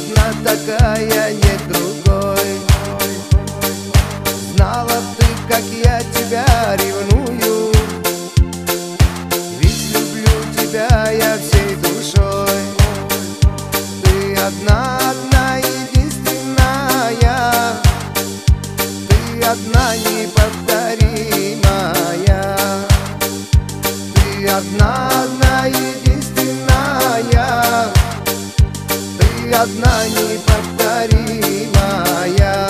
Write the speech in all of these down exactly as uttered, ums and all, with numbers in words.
одна такая, нет другой. Знала б ты, как я тебя ревную, ведь люблю тебя я всей душой. Ты одна, одна, единственная, ты одна неповторимая. Ты одна, одна, единственная, ты одна неповторимая.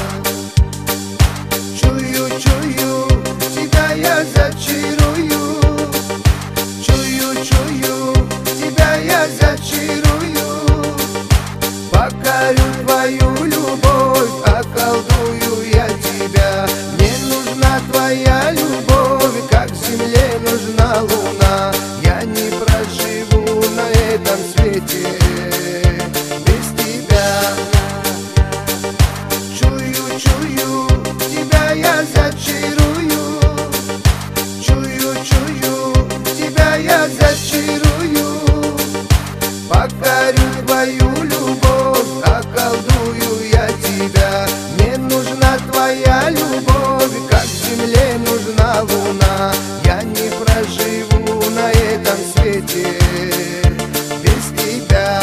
Чую, чую, тебя я зачарую, чую, чую, тебя я зачарую, покорю твою любовь, околдую я тебя. Мне нужна твоя любовь, как земле нужна луна. Я не проживу на этом свете без тебя. Чую, чую, тебя я зачарую, чую, чую, тебя я зачарую, покорю твою любовь, околдую я тебя. Мне нужна твоя любовь, как земле нужна луна. Я не проживу на этом свете без тебя.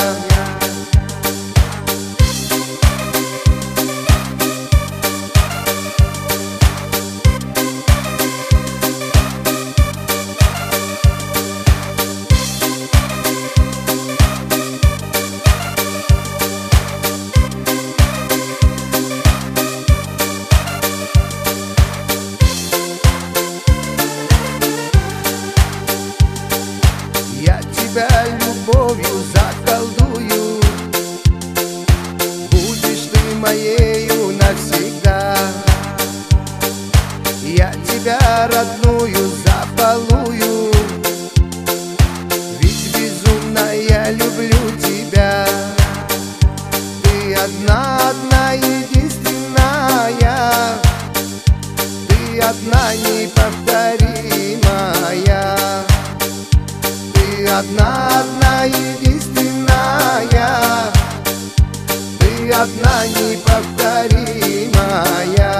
Я тебя любовью заколдую, будешь ты моею навсегда. Я тебя родную забалую, ведь безумно я люблю тебя. Ты одна, одна, единственная, ты одна неповторимая. Ты одна, одна, единственная, ты одна неповторимая.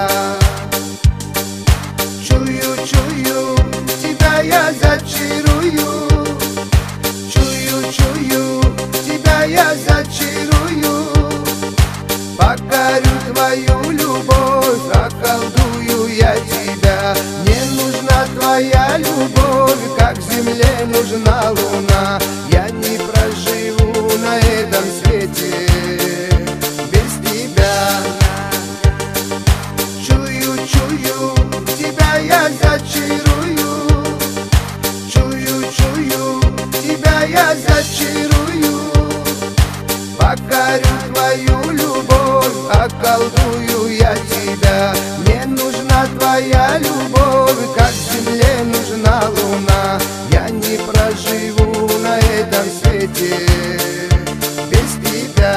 Чую, чую, тебя я зачарую, чую, чую, тебя я зачарую, покорю твою любовь, околдую я тебя. Мне нужна твоя любовь, как земле нужна луна. Я не проживу на этом свете без тебя. Чую, чую, тебя я зачарую, чую, чую, тебя я зачарую, покорю твою любовь, околдую я тебя. Мне нужна твоя любовь, как земле нужна луна. Я не проживу на этом свете без тебя.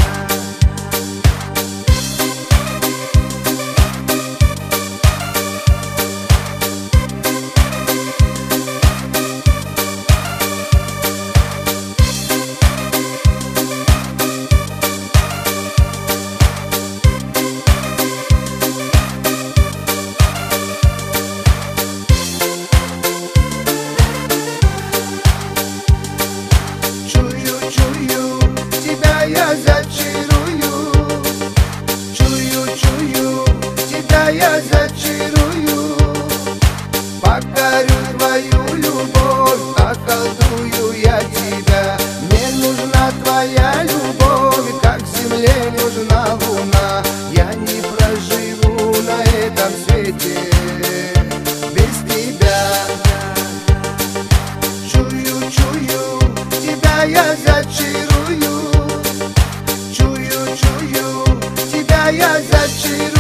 Я зачарую, чую, чую, тебя я зачарую, покорю твою любовь, околдую я тебя. Мне нужна твоя любовь, как земле нужна луна. Я не проживу на этом свете без тебя. Чую, чую, тебя я зачарую, чую, чую, тебя я зачарую,